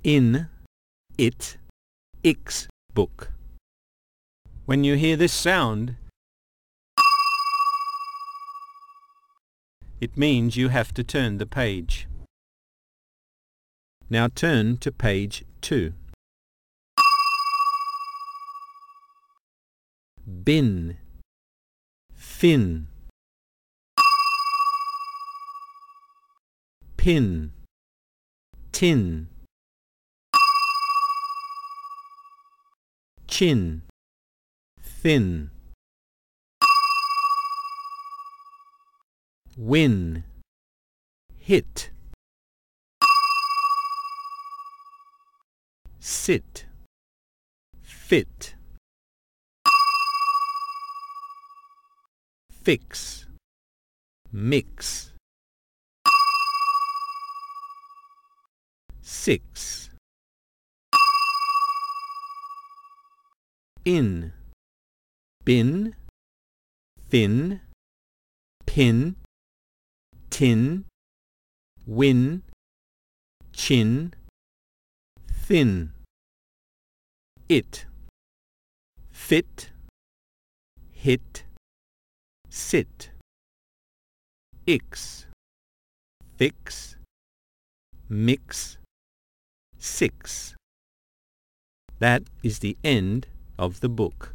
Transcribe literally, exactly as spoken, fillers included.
in, it, ix book. When you hear this sound, it means you have to turn the page. Now turn to page two. Bin, fin, pin, tin, chin, thin, win, hit, sit, fit, fix, mix, six, in, bin, fin, pin, tin, win, chin, thin, it, fit, hit, sit, ix, fix, mix, six. That is the end of the book.